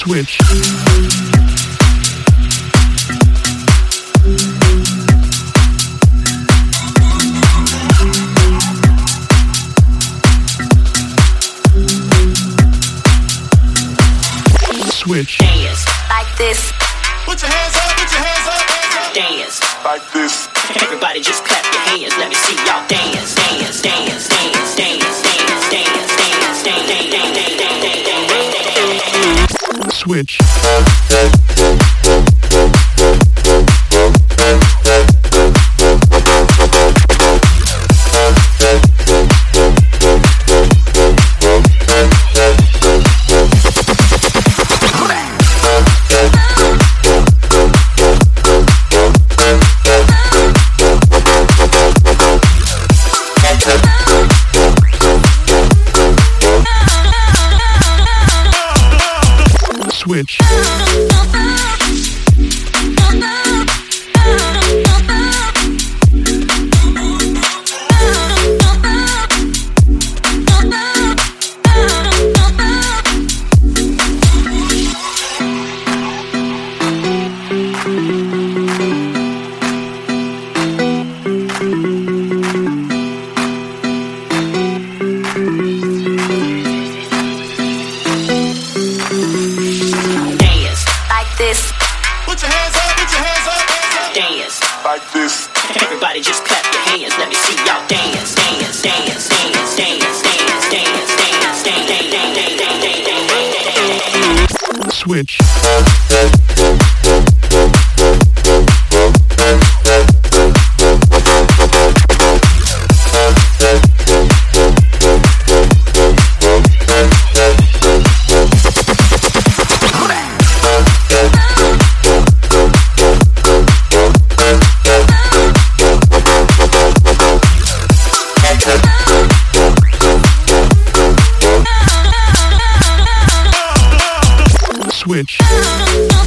Switch. Switch. Dance like this. Put your hands up, put your hands up. Dance Like this. Everybody just clap your hands. Let me see y'all dance, dance, dance, dance, dance, dance, dance, dance, dance, dance. Switch. Switch. This. Put your hands up, put your hands up. Dance Like this. Everybody just clap your hands. Let me see y'all dance, dance, dance, dance, dance, dance, dance, dance, dance, dance. Switch. Switch.